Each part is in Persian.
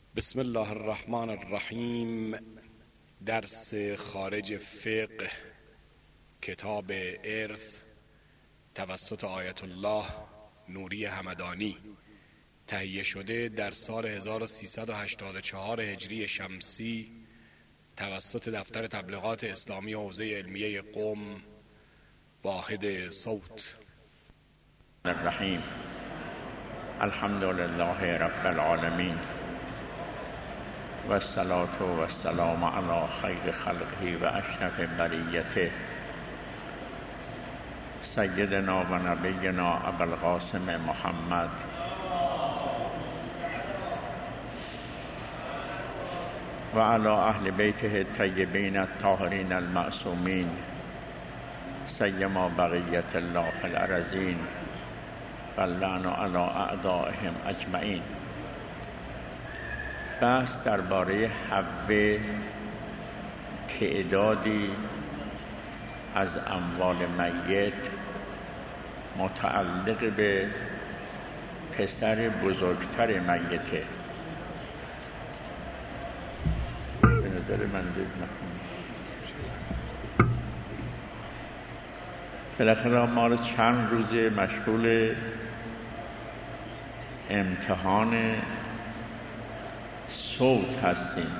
بسم الله الرحمن الرحیم. درس خارج فقه کتاب ارث توسط آیت الله نوری همدانی، تهیه شده در سال 1384 هجری شمسی توسط دفتر تبلیغات اسلامی حوزه علمیه قم، واحد صوت. الرحیم. الحمد لله رب العالمین و الصلاة و السلام علی خیر خلقه و اشرف بریته سیدنا و نبینا ابوالقاسم محمد و علی اهل بیته الطیبین الطاهرین المعصومین سیما بقیت الله فی الارضین و اللعن علی اعدائهم اجمعین. بحث درباره حوه تعدادی از اموال میت متعلق به پسر بزرگتر میته. به نظر من بالاخره ما رو چند روزه مشغول امتحان صوت هستیم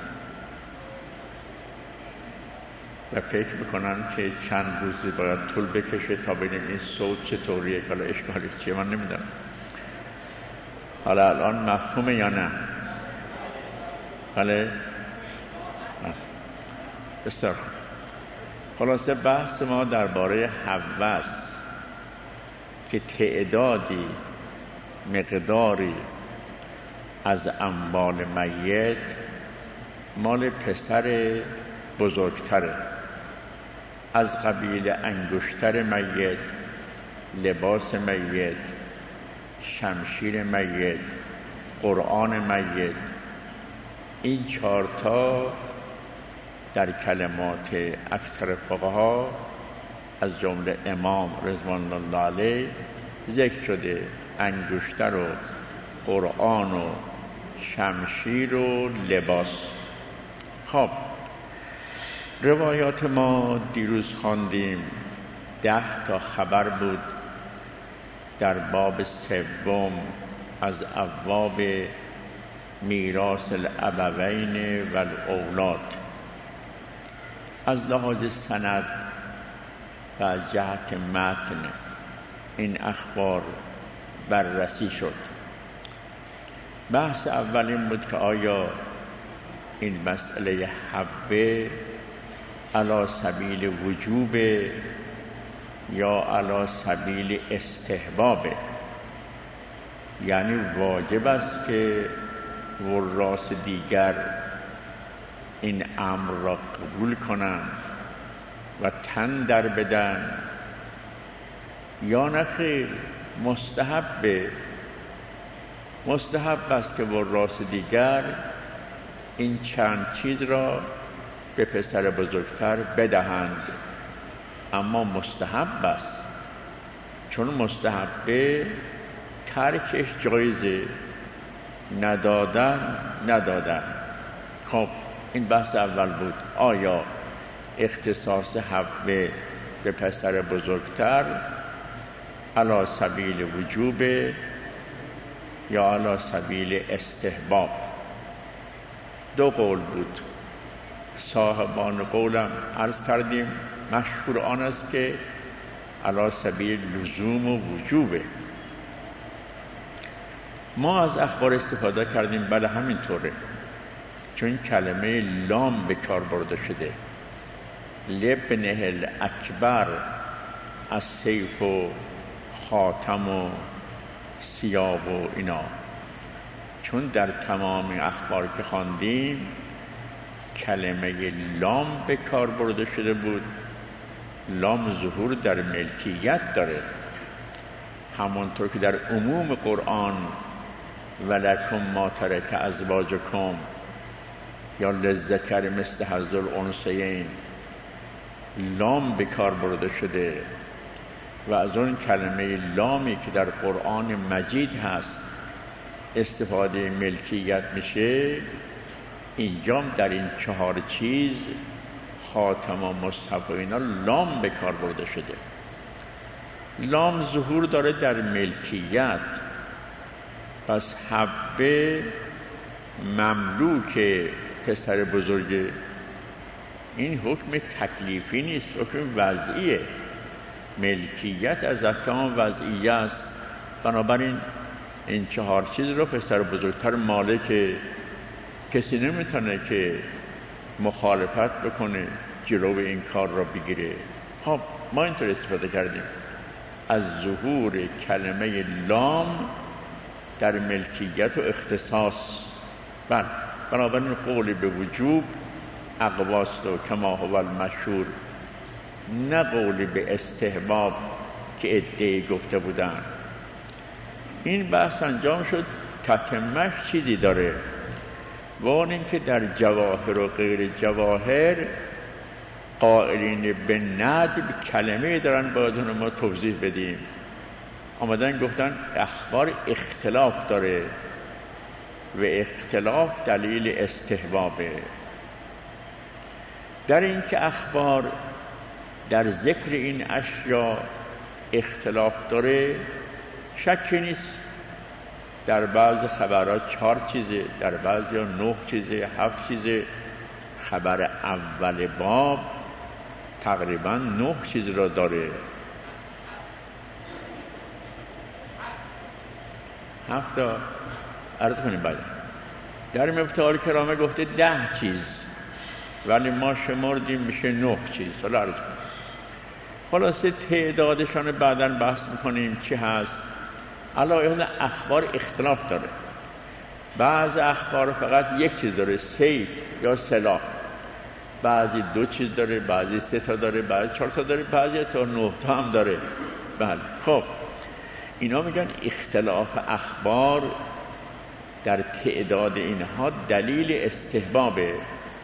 و فکر میکنن که چند روزی باید طول بکشه تا ببینیم این صوت چطوریه، حالا اشکالی چیه من نمیدونم. حالا الان مفهومه یا نه؟ بله بسیار. خلاصه بحث ما درباره حوه است که تعدادی مقداری از اموال میت مال پسر بزرگتره، از قبیل انگشتر میت، لباس میت، شمشیر میت، قرآن میت. این چهارتا در کلمات اکثر فقها از جمله امام رضوان الله علیه ذکر شده. انگشتر و قرآن و شمشیر و لباس. خب روایات ما دیروز خواندیم 10 تا خبر بود در باب سوم از ابواب میراث الابوین و الاولاد. از لحاظ سند و از جهت متن این اخبار بررسی شد. بحث اول این بود که آیا این مسئله حوه علی سبیل وجوب یا علی سبیل استحباب، یعنی واجب است که وراث دیگر این امر را قبول کنند و تن در بدن، یا نه خیر مستحب است که وراث دیگر این چند چیز را به پسر بزرگتر بدهند. اما مستحب است، چون مستحبه ترکش جایزه، ندادن. خب این بحث اول بود. آیا اختصاص حوه به پسر بزرگتر علی سبیل وجوب یا علی سبیل استحباب؟ دو قول بود. صاحبان قولم عرض کردیم مشهور آن است که علی سبیل لزوم و وجوبه. ما از اخبار استفاده کردیم، بله همینطوره، چون کلمه لام به کار برده شده. لابنه الاکبر از سیف و خاتم و ثیاب و اینا، چون در تمام اخبار که خواندیم کلمه لام به کار برده شده بود. لام ظهور در ملکیت داره، همانطور که در عموم قرآن ولکم ما ترک ازواجکم یا للذکر مثل حظ الانثیین لام به کار برده شده. و از اون کلمه لامی که در قرآن مجید هست استفاده ملکیت میشه، اینجام در این 4 چیز خاتم و مصحف و اینا لام به کار برده شده. لام ظهور داره در ملکیت، پس حبه مملوک پسر بزرگه. این حکم تکلیفی نیست، حکم وضعیه. ملکیت از احکام وضعیه است. بنابراین این 4 چیز رو پسر بزرگتر مالک، کسی نمیتونه که مخالفت بکنه، جلو این کار را بگیره. خب ما اینطور استفاده کردیم از ظهور کلمه لام در ملکیت و اختصاص. بنابراین قول به وجوب اقواست و کما هو المشهور، نه قول به استحباب که ادعی گفته بودن. این بحث انجام شد. تتمش چیزی داره، و اون این که در جواهر و غیر جواهر قائلین به ندب کلمه دارن، باید اونو ما توضیح بدیم. آمدن گفتن اخبار اختلاف داره و اختلاف دلیل استحبابه. در این که اخبار در ذکر این اشیا اختلاف داره شکی نیست. در بعض خبرات 4 چیزه، در بعضی 9 چیزه، 7 چیزه. خبر اول باب تقریبا 9 چیز را داره. 7 تا عرض کنیم. بعد در مفتاح الکرامه گفته 10 چیز، ولی ما شمردیم میشه 9 چیز. حالا عرض کنیم. خلاصه تعدادشان بعداً بحث میکنیم چی هست. علاوه اخبار اختلاف داره. بعض اخبار فقط 1 چیز داره، سیف یا سلاح. بعضی 2 چیز داره، بعضی 3 تا داره، بعضی 4 تا داره، بعضی تا 9 تا هم داره. بله. خب اینا میگن اختلاف اخبار در تعداد اینها دلیل استحبابه.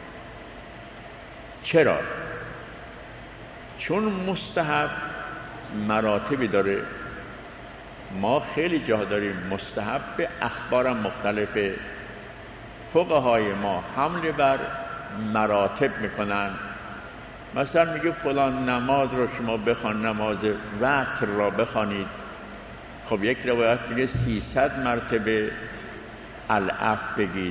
چرا؟ چون مستحب مراتبی داره. ما خیلی جا داریم مستحب به اخبارم مختلفه. فقهای ما حمل بر مراتب میکنن. مثلا میگه فلان نماز رو شما بخوان، نماز وتر را بخوانید. خب یک روایت میگه 300 مرتبه الاف بگید،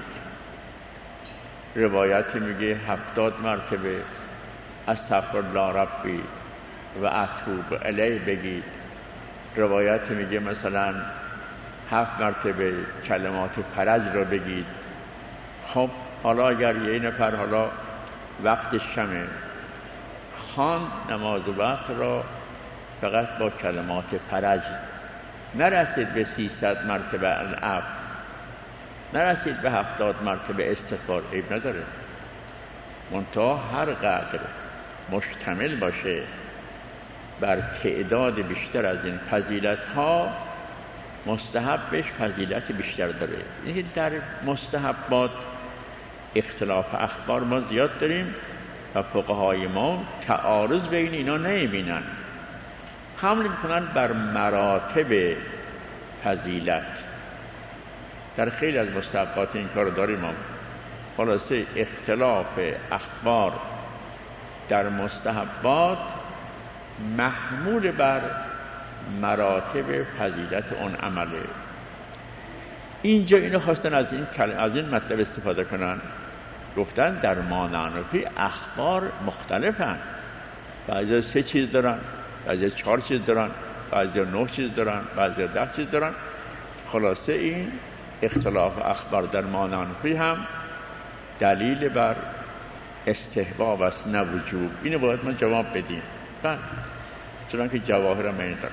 روایتی میگه 70 مرتبه استغفرالله ربی و اتوب الیه بگید، روایتی میگه مثلا 7 مرتبه کلمات فرج را بگید. خب حالا اگر یه نفر حالا وقت شمه خواند نماز وقت را فقط با کلمات فرج، نرسید به 300 مرتبه الاف، نرسید به 70 مرتبه استغفار، عیب نداره. منتها هر قدر مشتمل باشه بر تعداد بیشتر از این فضیلت ها، مستحبش فضیلت بیشتر داره. اینکه در مستحبات اختلاف اخبار ما زیاد داریم و فقهای ما تعارض بین اینا نمیبینن، حمل میکنن بر مراتب فضیلت. در خیلی از مستحبات این کار داریم ما. خلاصه اختلاف اخبار در مستحبات محمول بر مراتب فضیلت اون عمله. اینجا اینو خواستن از این مطلب استفاده کنن. گفتن در مانعنفی اخبار مختلفن، بعضی 3 چیز دارن، بعضی 4 چیز دارن، بعضی 9 چیز دارن، بعضی 10 چیز دارن. خلاصه این اختلاف اخبار در مانعنفی هم دلیل بر استحباب است نه وجوب. اینو باید ما جواب بدیم. بله، چون که جواهر هم این دارن.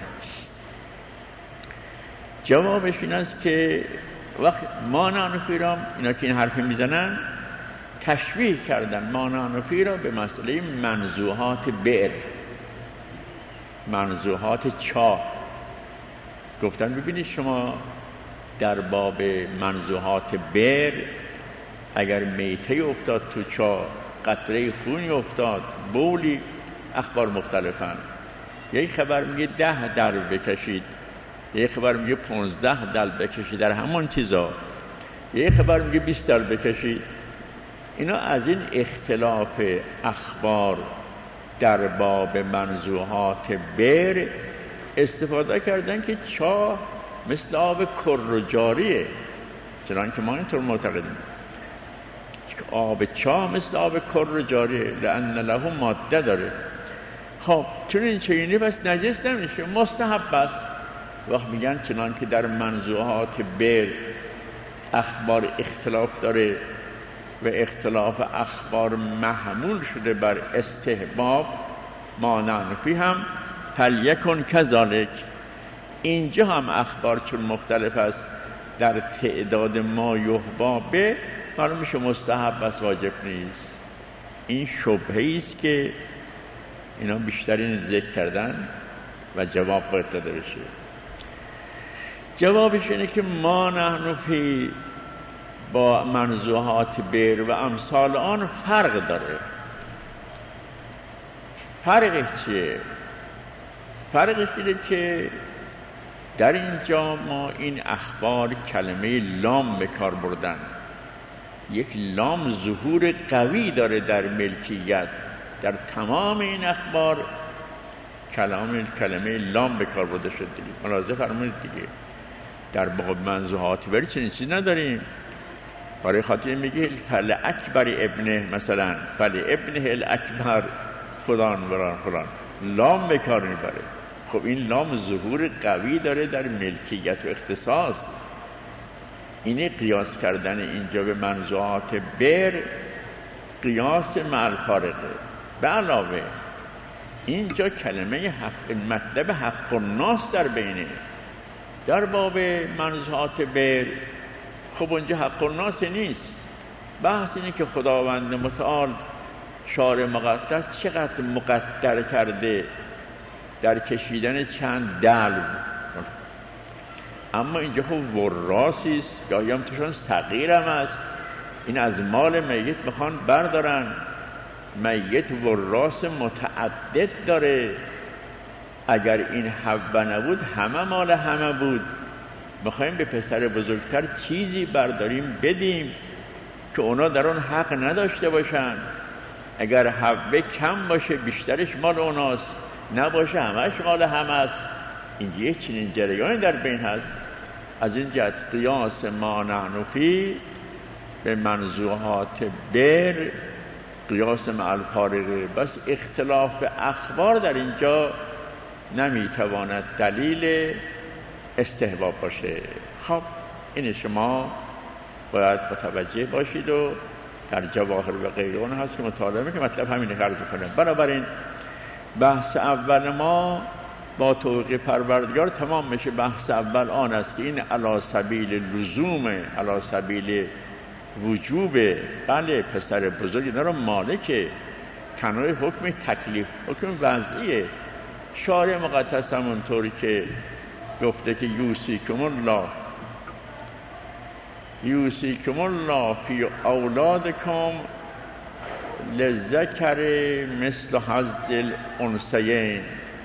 جوابش این است که وقت مانعنفی را اینا که این حرفی میزنن تشبیه کردن مانعنفی را به مسئله منزوحات بئر، منزوحات چاه. گفتن ببینید شما در باب منزوحات بئر اگر میته افتاد تو چاه، قطره خونی افتاد، بولی، اخبار مختلفن. یک خبر میگه 10 درب بکشید، یه خبر میگه 15 دل بکشید در همون چیزا، یه خبر میگه 20 دل بکشید. اینا از این اختلاف اخبار در باب منزوحات بر استفاده کردن که چاه مثل آب کر جاریه، چنانکه ما اینطور معتقدیم آب چاه مثل آب کر جاریه، لأن له ماده داره. خب چون این چینی پس نجس نمیشه، مستحب است. وقت میگن چنانکه در منزوحات بر اخبار اختلاف داره و اختلاف اخبار محمول شده بر استحباب، ما نحنفی هم فلیکن کذالک. اینجا هم اخبار چون مختلف است در تعداد ما یحبا به، معلوم میشه مستحب است، واجب نیست. این شبهه است که اینا بیشترین ذکر کردن و جواب باید داده بشه. جوابش اینه که ما نحنفی با منزوحات بر و امثال آن فرق داره. فرقش چیه؟ فرقش اینه که در اینجا ما این اخبار کلمه لام به کار بردن. یک لام ظهور قوی داره در ملکیت. در تمام این اخبار کلمه لام به کار برده شد. ملاحظه فرمایید دیگه، در باب منزوحات بر چنین چیزی نداریم. برای خاطر میگه فل اکبر ابنه، مثلا فل ابنه الاکبر فلان فلان فلان، لام به کار میبره. خب این لام ظهور قوی داره در ملکیت و اختصاص. اینه قیاس کردن اینجا به منزوحات بر قیاس مع الفارقه. به علاوه اینجا کلمه حق، مطلب حق الناس در بینه. در باب منزوحات بر خب اونجا حق الناس نیست. بحث اینه که خداوند متعال شارع مقدس چقدر مقدر کرده در کشیدن چند دلو. اما اینجا خب وراسی است، گاهی هم توشان صغیر هم است. این از مال میت میخوان بردارن. میت وراس متعدد داره. اگر این حبه نبود همه مال همه بود. میخوایم به پسر بزرگتر چیزی برداریم بدیم که اونا در اون حق نداشته باشن. اگر حبه کم باشه بیشترش مال اوناست، نباشه همش مال همه است. اینجا یک چنین جریانی در بین هست. از این جهت قیاس ما نحنفی به منزوحات بر قیاس مع الفارقه. بس اختلاف اخبار در اینجا نمیتواند دلیل استحباب باشه. خب این شما باید متوجه باشید و در جواهر و غیره اون هست که مطالعه که مطلب همینه خرج کنه. بنابراین بحث اول ما با توقیع پروردگار تمام میشه. بحث اول آن است که این علی سبیل لزوم، علی سبیل وجوب. بله پسر بزرگ اینا رو مالکه، کنای حکم تکلیف، حکم وضعیه. شارع مقدس همونطوری که گفته که یوصیکم الله فی اولادکم للذکر مثل حظ الانثیین.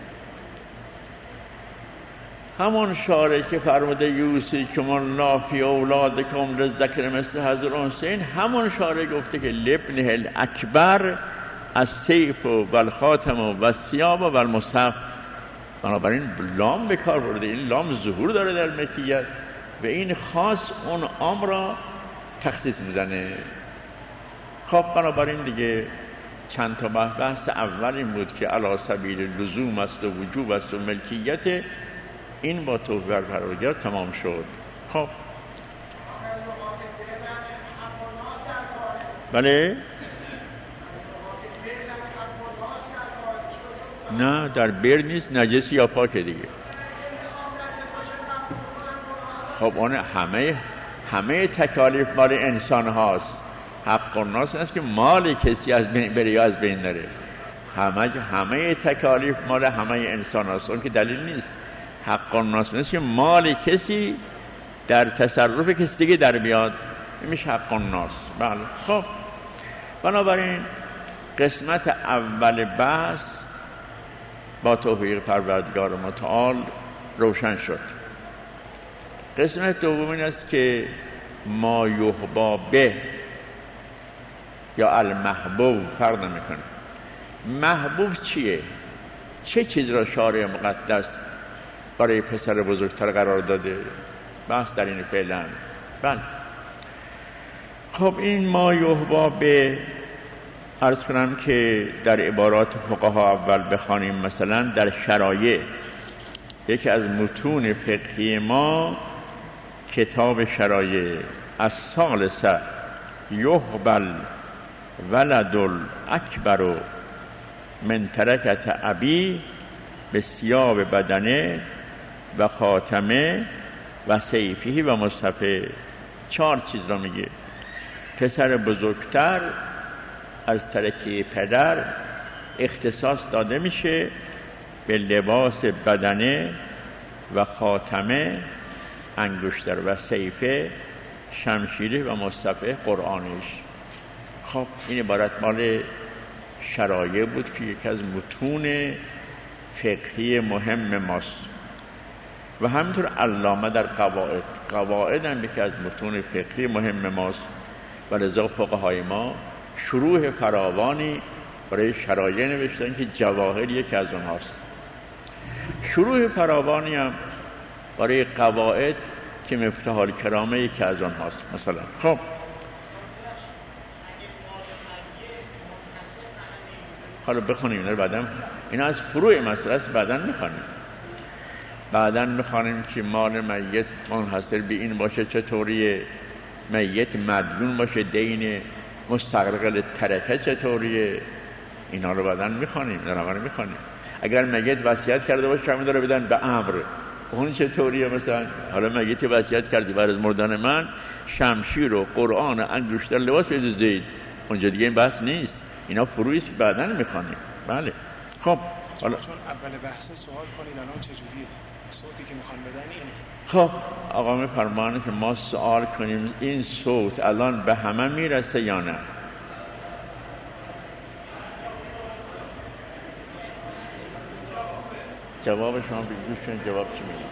همون شارع که فرموده یوصیکم الله فی اولادکم للذکر مثل حظ الانثیین، همون شارع گفته که لابنه الاکبر السیف و الخاتم و الثیاب و المصحف. بنابراین لام به کار برده. این لام ظهور داره در ملکیت و این خاص اون امر را تخصیص میزنه. خب بنابراین دیگه چند تا بحث اول این بود که علی سبیل لزوم است و وجوب است و ملکیت. این با توقیع پروردگار تمام شد. خب بله نه در بر نیست، نجسی یا پاکه دیگه. خب اون همه تکالیف مال انسان هاست. حق الناس است که مال کسی از بین بره یا از بین نره. همه تکالیف مال همه انسان هاست. اون که دلیل نیست. حق الناس است که مال کسی در تصرف کسی دیگه در بیاد، میشه حق الناس. بله. خب بنابراین قسمت اول بحث با توفیق پروردگار متعال روشن شد. قسمت دوم این است که ما یحبا به یا المحبوب فرق نمیکنه. محبوب چیه؟ چه چیز را شارع مقدس برای پسر بزرگتر قرار داده؟ بحث در این فعلا. بله. خب این ما یحبا به، عرض کنم که در عبارات فقها اول بخوانیم، مثلا در شرایع، یکی از متون فقهی ما کتاب شرایع الثالثه یحبل ولد الاکبر من ترکت ابی به ثیاب بدنه و خاتمه و سیفی و مصحفه. 4 چیز را میگه. پسر بزرگتر از ترکه پدر اختصاص داده میشه به لباس بدنه و خاتمه، انگشتر و سیفه، شمشیره و مصحفه قرآنش. خب این عبارت مال شرایع بود که یکی از متون فقهی مهم ماست و همینطور علامه در قواعد هم یکی از متون فقهی مهم ماست و لذا فقهای ما شروح فراوانی برای شرایع نوشتن که جواهر یکی از اونهاست. شروح فراوانی هم برای قواعد که مفتاح الکرامه یکی از اونهاست مثلا. خب حالا بخونیم اینا رو بعداً، اینا از فروع مسئله است، بعداً میخوانیم که مال میت منحصر به این باشه چطوریه، میت مدیون باشه، دین مستغرق ترکه چطوریه، اینا رو بعداً میخوانیم. اگر میت وصیت کرده باشه همین رو بدن به امر، اون چطوریه؟ مثلا حالا میت وصیت کردی بعد از مردن من شمشیر و قرآن و انگشتر لباس بده زید، اونجا دیگه این بحث نیست. اینا فروعی است بعداً میخوانیم. بله. خب حالا چون اول بحث سوال کنید الان چجوریه صوتی که میخوان بدن اینه. خب آقا میفرمایند که ما سوال کنیم این صوت الان به همه میرسه یا نه؟ جواب شما بگوشن. جواب چی میگه؟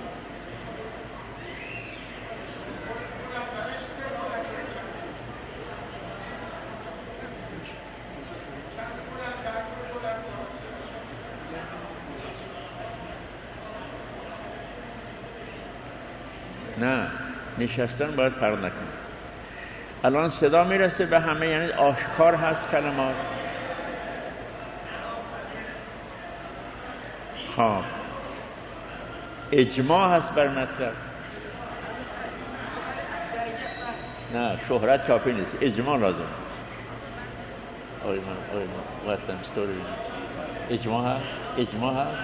نه، نشستن باید فرق نکنه. الان صدا میرسه به همه، یعنی آشکار هست کلمات. خب اجماع هست بر مطلب. نه شهرت کافی نیست، اجماع لازم. آقای من وقتم ستوری اجماع هست.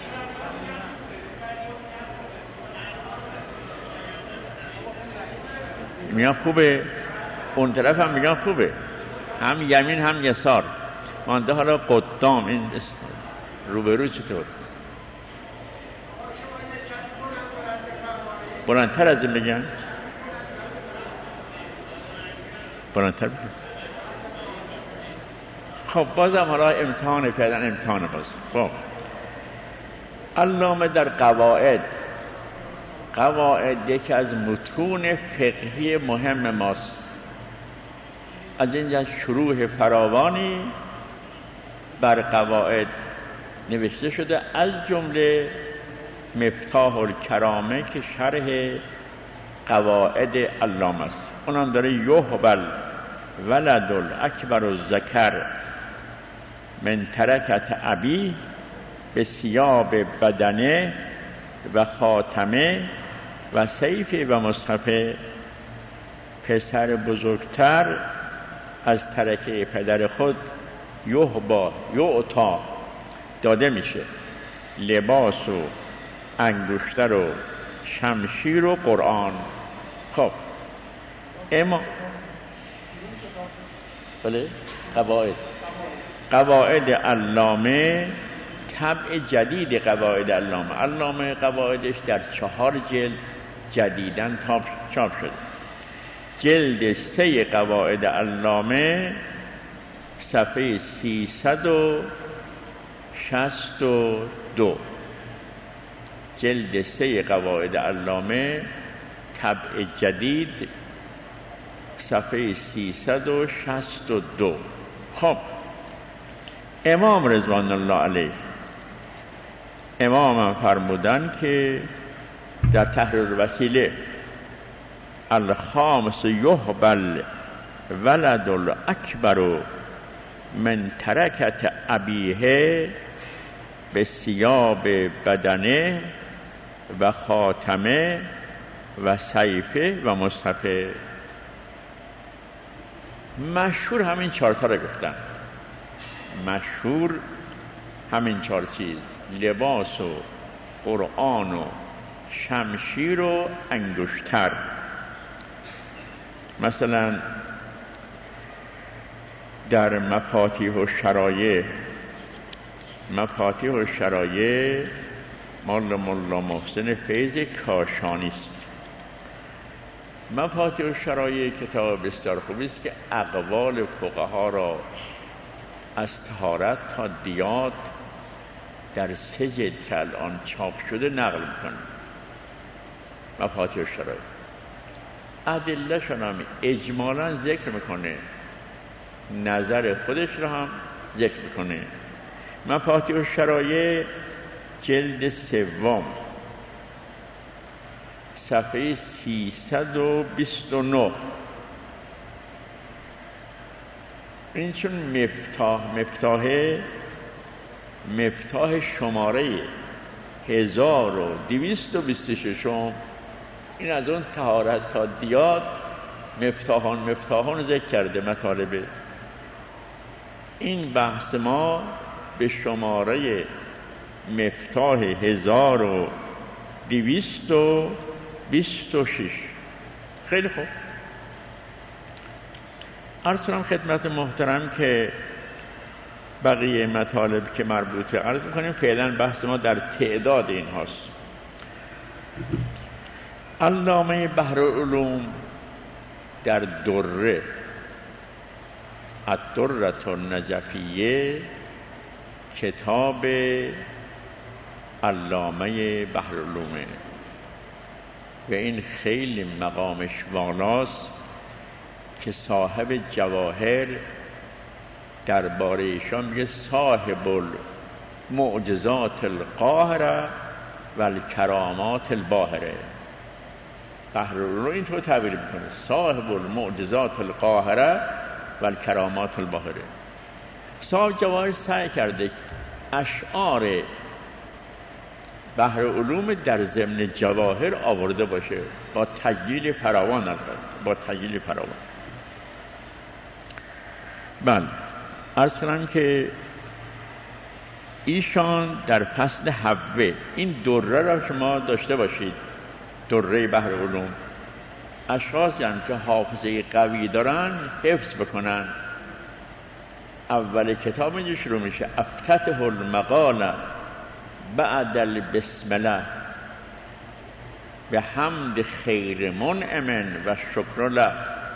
میگن خوبه، اون طرف هم میگن خوبه، هم یمین هم یسار. مانده حالا قدام، این روبرو چطور؟ بلندتر از این بگن؟ بلندتر بگن. خب بازم حالا امتحان باز. خب علامه در قواعد یکی از متون فقهی مهم ماست. از اینجا شروح فراوانی بر قواعد نوشته شده، از جمله مفتاح الکرامه که شرح قواعد علامه است. اونم داره یحبل ولد الاکبر الذکر من ترکت ابی به ثیاب بدنه و خاتمه و سیف و مصحفه. پسر بزرگتر از ترکه پدر خود یعطا داده میشه لباس و انگشتر و شمشیر و قرآن. خب اما بله قواعد علامه طبع جدید علامه قواعدش در 4 جلد جدیداً چاپ شده. جلد 3 قواعد علامه صفحه 362. جلد 3 قواعد علامه طبع جدید صفحه 362. خب امام رضوان الله علیه امام فرمودن که در تحریر الوسیله الخامس یحبل ولد الاکبر من ترکت ابیه به ثیاب بدنه و خاتمه و سیفه و مصحفه. مشهور همین 4 تا رو گفتن، مشهور همین 4 چیز: لباس و قرآن و شمشیر و انگشتر. مثلا در مفاتیح الشرایع مال ملا محسن فیض کاشانی است. مفاتیح الشرایع کتاب بسیار خوبی است که اقوال فقها را از طهارت تا دیات در 3 جلد که الان چاپ شده نقل میکنه. مفاتیح الشرایع ادله شون هم اجمالا ذکر میکنه، نظر خودش رو هم ذکر میکنه. مفاتیح الشرایع جلد 3 صفحه 329. این چون مفتاح شماره 1226 این از اون طهارت تا دیات مفتاحان ذکر کرده مطالبه. این بحث ما به شماره مفتاح 1226. خیلی خوب. عرض کنم خدمت محترم که بقیه مطالب که مربوطه عرض میکنیم. فعلا بحث ما در تعداد این هاست. علامه بحرالعلوم در دره الدره النجفیه کتاب علامه بحرالعلومه و این خیلی مقامش والاست که صاحب جواهر درباره ایشان میگه صاحب المعجزات القاهره و الکرامات الباهره. بحرالعلوم اینطور تعبیر میکنه: صاحب المعجزات القاهره و الکرامات الباهره. صاحب جواهر سعی کرده اشعار بحرالعلوم در ضمن جواهر آورده باشه با تجلیل فراوان. بله، عرض کنم که ایشان در فصل حوه این دره را شما داشته باشید. دره بحرالعلوم اشخاصی هم که حافظه قوی دارن حفظ بکنن. اول کتاب اینجا شروع میشه: افتتح المقال بعد البسمله به حمد خیر منعم و شکر له.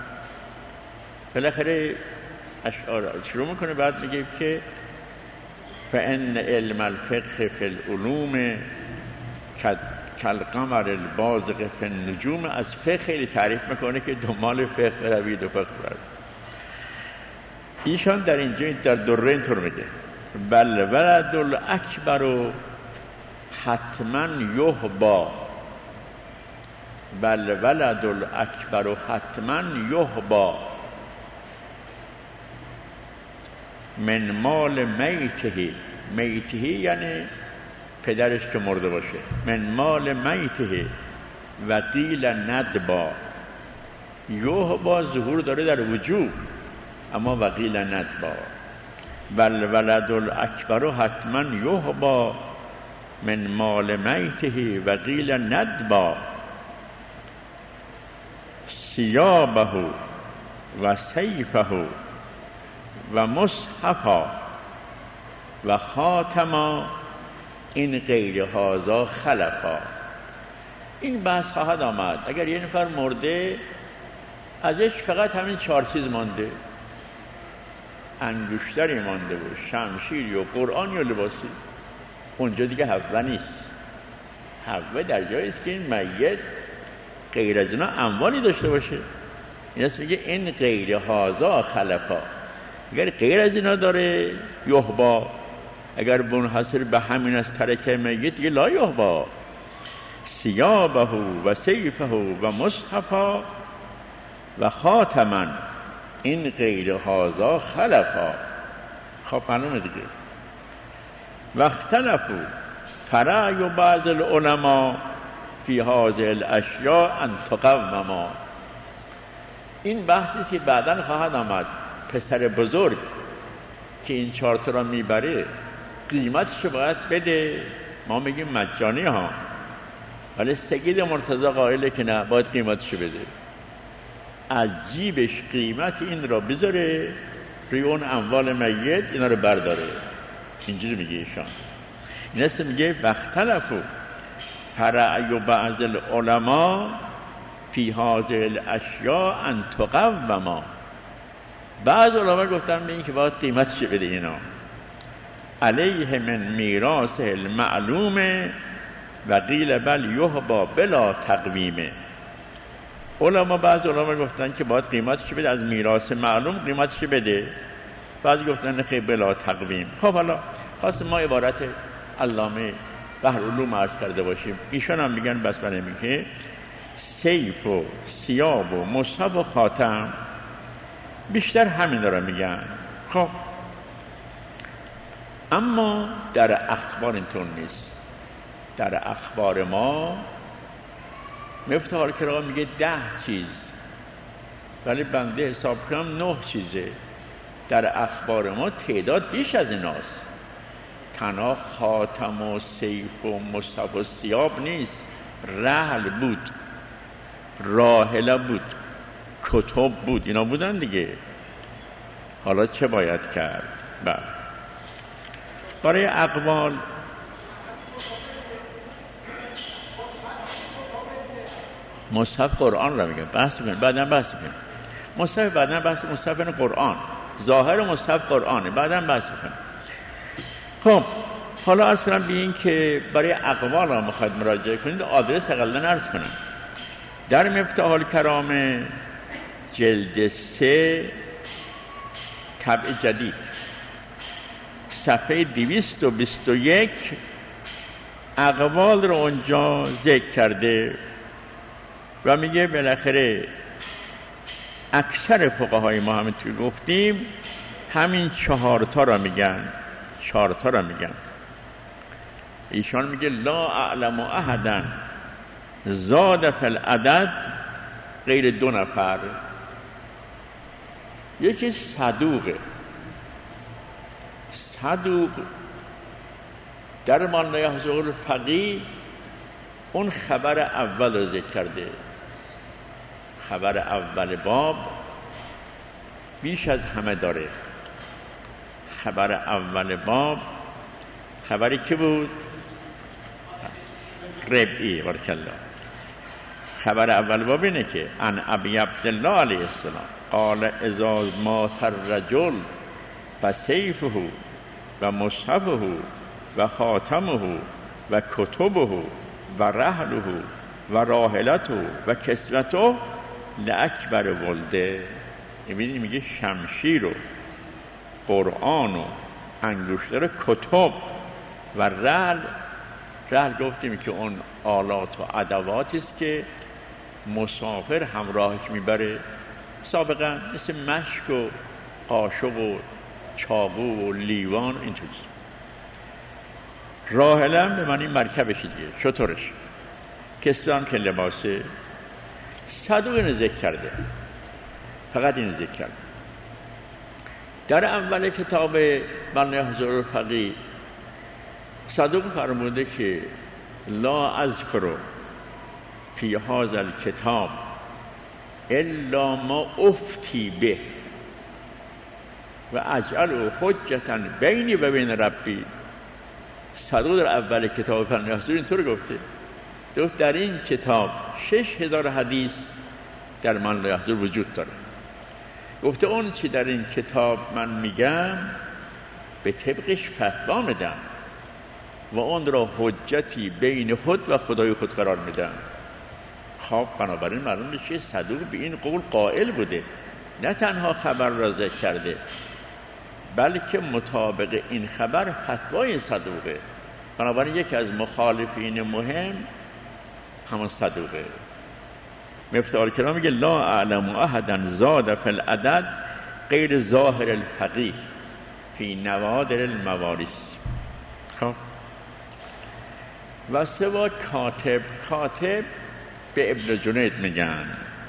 بالاخره اشعار شروع میکنه، بعد میگه که فان علم الفقه فی العلوم کالقمر البازغ فی النجوم. از فقه خیلی تعریف میکنه که دنبال فقه بروید و فقه برد. ایشان در اینجا در دره اینطور میگه: بل ولد الاکبر حتما یحبا. بل ولد الاکبر حتما یحبا من مال میته یعنی پدرش که مرده باشه. من مال میته و دیل ندبا. یحبا ظهور داره در وجوب، اما وقیل ندبا. بل ولد الاکبر حتما یحبا من مال میته و قیل ندبا. ثیابه و سیفه و مصحفا و خاتما این غیر هذا خلفا. این بحث خواهد آمد اگر یه نفر مرده ازش فقط همین 4 چیز مانده: انگشتری مانده و شمشیر و قرآن یا لباسی. اونجا دیگه حوه نیست. حوه در جایی است که این میت غیر از اینا اموالی داشته باشه. این است میگه این غیر هازا خلفا، اگر غیر از اینا داره یحبا، اگر منحصر به همین از ترک میت دیگه لا یحبا. ثیابه و سیفه و مصحفا و خاتما این غیر هازا خلفا. خب معلومه دیگه. و اختلفوا فرعی بعض العلماء فی هذه الاشیاء ان تقوما. این بحثی است که بعداً خواهد آمد. پسر بزرگ که این 4 تا را میبره قیمتش رو باید بده. ما میگیم مجانی ها، ولی سید مرتضی قائله که نه، باید قیمتش رو بده. از جیبش قیمت این را بذاره روی اون اموال میت، اینا رو برداره. اینجوری میگه ایشان. این است میگه واختلفوا فرعی بعض العلماء فی هذه الاشیاء ان تقوما. بعض علما گفتن به این که باید قیمتش بده اینا. علیه من میراث المعلوم و قیل بل یحبا بلا تقویمه. بعض علما گفتن که باید قیمتش بده، از میراث معلوم قیمتش بده. بعضی گفتن خیلی بلا تقویم. خب حالا خواست ما عبارت علامه بحرالعلوم عرض کرده باشیم. ایشان هم میگن بس برای میگه سیف و ثیاب و مصحف و خاتم، بیشتر همین دارن میگن. خب اما در اخبار اینطور نیست. در اخبار ما مفتاح الکرام میگه 10 چیز، ولی بنده حساب کنم 9 چیزه. در اخبار ما تعداد بیش از ایناست. تنها خاتم و سیف و مصحف و ثیاب نیست، رحل بود، راحله بود، کتب بود، اینا بودن دیگه. حالا چه باید کرد؟ برای اقوال مصحف قرآن را میگه، بحث میکنه، بعدا بحث میکنه. مصحف بعدا بحث مصحف قرآن، ظاهر مصحف قرآنه، بعدا بحث میکنه. خب حالا عرض کنم به این که برای اقوال را میخواید مراجعه کنید، آدرس اقلا عرض کنم. در مفتاح الکرام جلد 3 طبع جدید صفحه 221 اقوال رو اونجا ذکر کرده و میگه بالاخره اکثر فقهای ما همین توی گفتیم همین 4 تا را میگن. 4 تا را میگن. ایشان میگه لا اعلم احدا زاد فی العدد غیر 2 نفر. یکی صدوقه. صدوق در معنای حضور فقیه اون خبر اول رو ذکر کرده. خبر اول باب بیش از همه داره. خبر اول باب خبری که بود؟ ربعی. بارک الله. خبر اول باب اینه که ان ابی عبدالله علیه السلام قال اذا مات الرجل فسیفه و مصحفه و خاتمه و کتبه و رحله و راحلته و کسوته لاکبر ولده. میبینید میگه شمشیر و قرآن و انگشتر کتب و رحل گفتیم که اون آلات و ادواتی است که مسافر همراهش میبره. سابقا مثل مشک و قاشق و چاقو و لیوان و این چیز. راحله هم به معنی مرکبش دیگه، شترش. کسوه هم که لباسه. صدوق اینو ذکر کرده، فقط اینو ذکر کرده. در اول کتاب بنای حضور فقیه صدوق فرموده که لا اذکر فی هذا الکتاب الا ما افتی به و اجعله حجة بینی و بین ربی. صدوق در اول کتاب بنای حضور اینطور گفته. در این کتاب 6000 حدیث در بنای حضور وجود داره. گفته اون چی در این کتاب من میگم به طبقش فتوا میدم و اون را حجتی بین خود و خدای خود قرار میدم. خب بنابراین معلوم میشه صدوق به این قول قائل بوده، نه تنها خبر را ذکر کرده بلکه مطابق این خبر فتوای صدوقه. بنابراین یکی از مخالفین مهم همون صدوقه. مفتاح الکرام میگه لا اعلم احدا زاد فی العدد غیر ظاهر الفقیه فی نوادر الموارث. خب و سوا کاتب به ابن جنید میگن.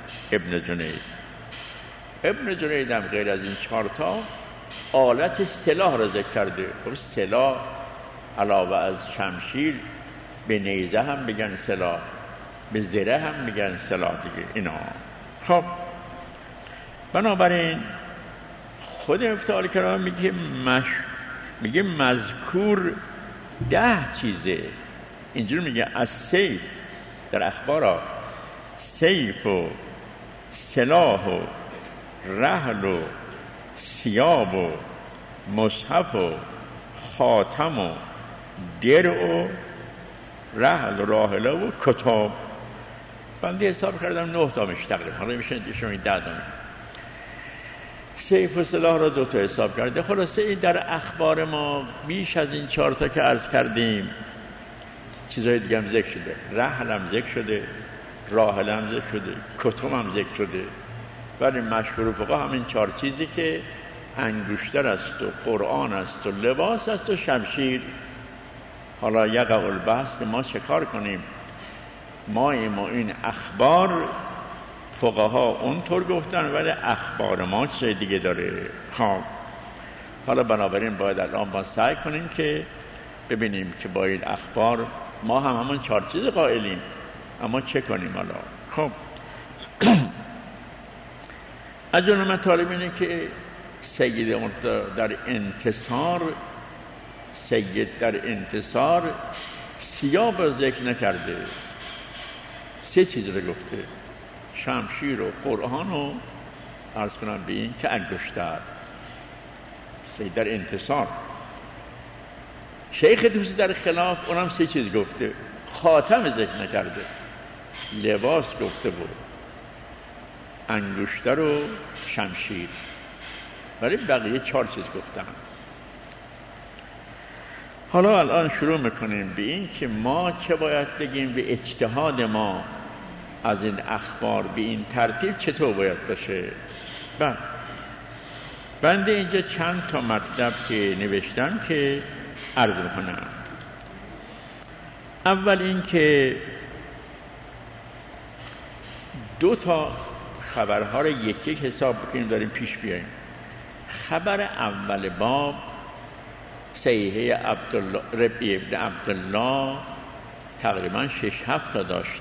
ابن جنید هم غیر از این 4 تا آلت سلاح را ذکر کرده. خب سلاح علاوه از شمشیر به نیزه هم میگن سلاح، به زره هم میگن سلاح دیگه اینا. خب بنابراین خود مفتاح الکرام میگه مذکور 10 چیزه. اینجور میگه از سیف در اخبارا، سیف و سلاح و رحل و ثیاب و مصحف و خاتم و درع و رحل و راحله و کتاب. بنده حساب کردم 9 تا میشه تقریبا، حالا میشه 10 تا میشه. سیف و سلاح را 2 تا حساب کرده. خلاصه این در اخبار ما بیش از این 4 تا که عرض کردیم چیزهای دیگه هم ذکر شده. رحل هم ذکر شده، راحله هم ذکر شده، کتب هم ذکر شده. ولی مشهور فقها همین 4 چیزی که انگشتر است و قرآن است و لباس است و شمشیر. حالا یقع البحث ما چه کار کنیم؟ ما این اخبار فقها اونطور گفتن ولی اخبار ما چه دیگه داره. خب حالا بنابراین باید الان ما سعی کنیم که ببینیم که با این اخبار ما هم همون 4 چیز قائلیم، اما چه کنیم حالا؟ خب از جمله مطالب اینه که سید در انتصار ثیاب را ذکر نکرده. 3 چیز رو گفته: شمشیر و قرآن و عرض کنم به این که انگشتر. سید در انتصار. شیخ توسی در خلاف اونم 3 چیز گفته: خاتم ذکر نکرده، لباس گفته بود، انگشتر و شمشیر، ولی بقیه 4 چیز گفتن. حالا الان شروع میکنیم به این که ما چه باید بگیم به اجتهاد ما از این اخبار به این ترتیب چطور باید باشه. بنده اینجا چند تا مطلب که نوشتم که عرض میکنم. اول این که 2 تا خبرها رو یک حساب بکنیم داریم پیش بیاییم. خبر اول باب صحیحه ربیع ابن عبدالله تقریبا 6-7 تا داشت.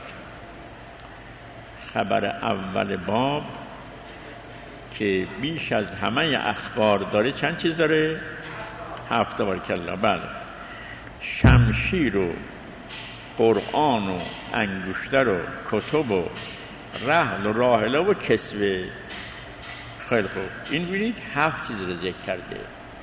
خبر اول باب که بیش از همه اخبار داره چند چیز داره؟ 7 تا بارکالله. بله، شمشیر و قرآن و انگشتر و کتب و رحل و راحله و کسوه. خیلی خوب، این ببینید 7 چیز رو ذکر کرده.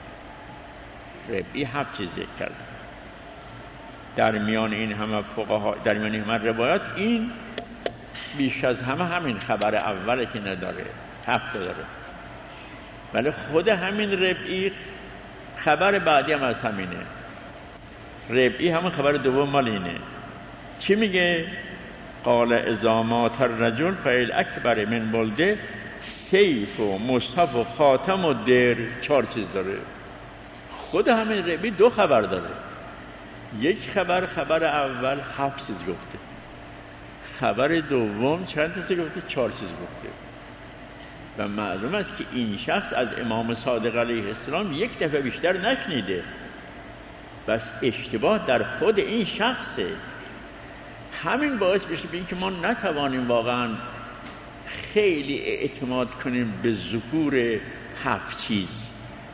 ربی 7 چیز ذکر کرده. در میان این همه فقها، در میان این همه روایات، این بیش از همه همین خبر اوله که نداره، 7 تا داره. ولی خود همین ربی خبر بعدی هم از همینه. ربی همون خبر دوم مال اینه. چی میگه؟ قال اذا مات الرجل فایل اکبر من ولده سیف و مصحف و خاتم و در. 4 چیز داره. خود همین ربی 2 خبر داره. یک خبر اول 7 چیز گفته، خبر دوم چند تا گفته؟ 4 چیز گفته. و معلوم است که این شخص از امام صادق علیه السلام 1 دفعه بیشتر نشنیده. بس اشتباه در خود این شخصه. همین باعث بشه به این که ما نتوانیم واقعا خیلی اعتماد کنیم به ظهور 7 چیز.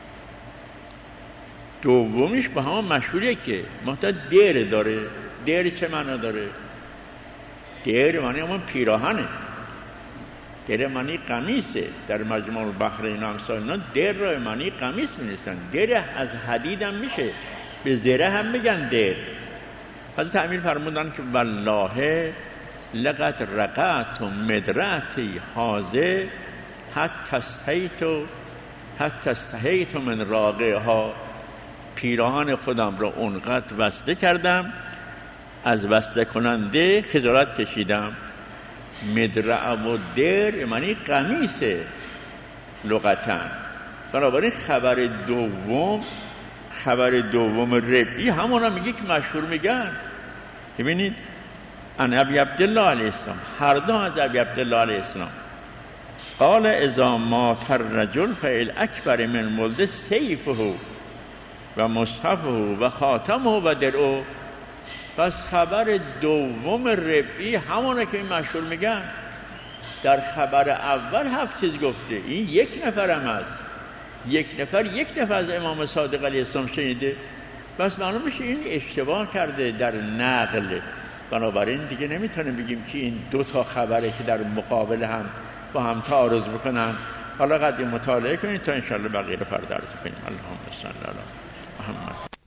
دومیش با همه مشهوریه که محتاج در داره. در چه معنا داره؟ در معنی همون پیراهنه، در معنی قمیصه. در مجموع البحرین و امثال اینا در را معنی قمیص می‌نویسن. در از حدید هم میشه، به زره هم میگن در. حضرت امیر فرمودن که والله لقد رقعت مدرعتی حاضر حتی استحیت من راقه ها. پیراهن خودم را اونقدر بسته کردم، از بسته کننده خجالت کشیدم. مدرع و در یعنی قمیصه لغتا. بنابراین خبر دوم ربعی همونا میگه که مشهور میگن. ببینید ان ابی عبدالله علیه السلام، هر دو از ابی عبدالله علیه السلام، قال اذا مات الرجل فالاکبر من ولد سیفه و مصحفه و خاتمه و درعه. پس خبر دوم ربعی همونه که این مشهور میگن. در خبر اول 7 چیز گفته، این یک نفر هم هست. یک نفر از امام صادق علیه السلام شنیده. بس معلوم میشه این اشتباه کرده در نقل. بنابراین دیگه نمیتونیم بگیم که این 2 خبره که در مقابل هم با هم تعارض بکنن. حالا قدیم مطالعه کنید تا انشاءالله بقیه رو فردا عرض کنیم. اللهم صل علی محمد.